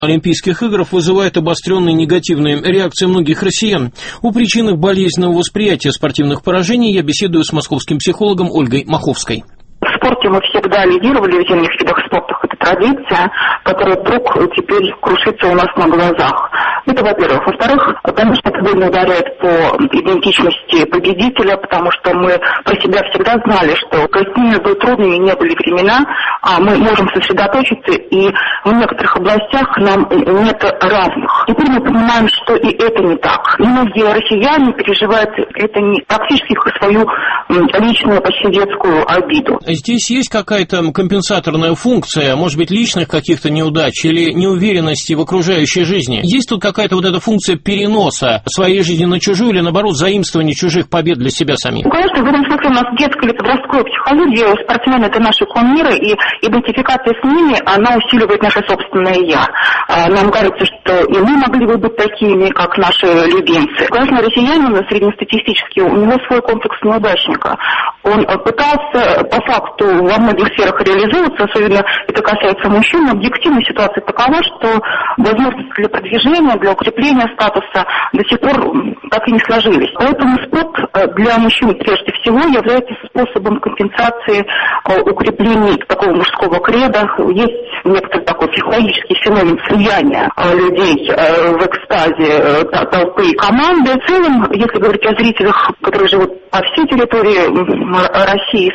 Олимпийских игр вызывает обостренные негативные реакции многих россиян. О причинах болезненного восприятия спортивных поражений я беседую с московским психологом Ольгой Маховской. В спорте мы всегда лидировали в зимних видах спорта. Это традиция, которая вдруг теперь крушится у нас на глазах. Это, во-первых. Во-вторых, конечно, это больно ударяет по идентичности победителя, потому что мы про себя всегда знали, что какими бы трудными не были времена, мы можем сосредоточиться, и в некоторых областях нам нет равных. Теперь мы понимаем, что и это не так. Многие россияне переживают это не фактически как свою личную, почти детскую обиду. Здесь есть какая-то компенсаторная функция, может быть, личных каких-то неудач или неуверенности в окружающей жизни? Есть тут какая-то вот эта функция переноса своей жизни на чужую или, наоборот, заимствования чужих побед для себя самих? Конечно, в этом смысле у нас детская или подростковая психология, спортсмены — это наши кумиры, и идентификация с ними, она усиливает наше собственное «я». Нам кажется, что и мы могли бы быть такими, как наши любимцы. Конечно, россиянин среднестатистически, у него свой комплекс неудачника. Он пытался по факту во многих сферах реализовываться, особенно это касается мужчин, но объективная ситуация такова, что возможности для продвижения, для укрепления статуса до сих пор так и не сложились. Поэтому спорт для мужчин прежде всего является способом компенсации укрепления такого мужского креда. Есть некоторый такой психологический феномен слияния людей в экстазе толпы и команды. В целом, если говорить о зрителях, которые живут по всей территории России,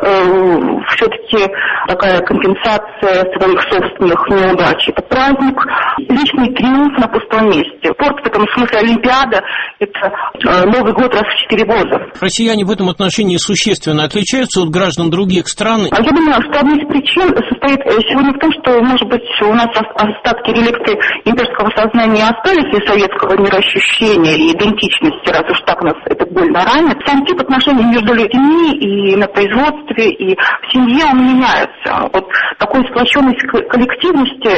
это все-таки такая компенсация своих собственных неудач. Это праздник, личный триумф на пустом месте. Спорт в этом смысле Олимпиада — это Новый год раз в 4 года. Россияне в этом отношении существенно отличаются от граждан других стран? Я думаю, что одна из причин состоит сегодня в том, что, может быть, у нас остатки реликты имперского сознания остались из советского мироощущения и идентичности, раз уж так нас это больно ранит. Сам тип отношений между людьми и на производстве, и в семье он меняется. Вот такой сплоченность коллективности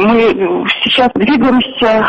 мы сейчас двигаемся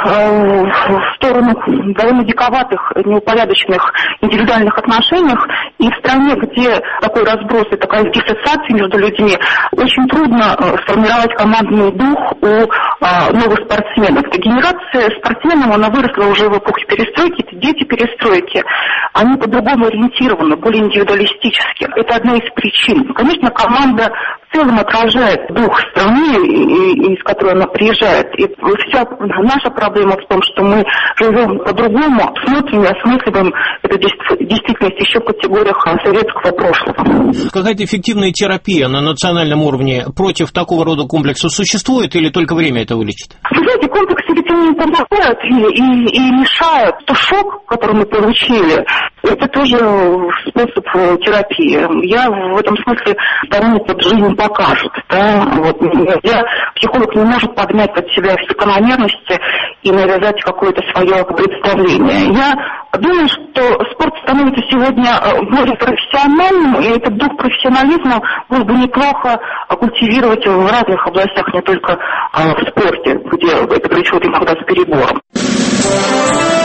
в сторону довольно диковатых, неупорядоченных индивидуальных отношениях, и в стране, где такой разброс и такая диссоциация между людьми, очень трудно сформировать командный дух у новых спортсменов. Генерация спортсменов, она выросла уже в эпохе перестройки, это дети перестройки, они по-другому ориентированы, более индивидуалистически. Это одна из причин. Конечно, команда в целом отражает дух страны, из которой она приезжает. И вся наша проблема в том, что мы живем по-другому, смотрим и осмысливаем эту действительность еще в категориях советского прошлого. Какая-то эффективная терапия на национальном уровне против такого рода комплексов существует или только время это вылечит? Вы знаете, комплексы ведь не помогают и мешают. То шок, который мы получили, это тоже способ терапии. Я в этом смысле сторонник жизнь покажет. Да? Вот. Психолог не может поднять под себя все закономерности и навязать какое-то свое представление. Я думаю, что спорт становится сегодня более профессиональным, и этот дух профессионализма было бы неплохо культивировать в разных областях, не только в спорте, где это происходит иногда с перебором.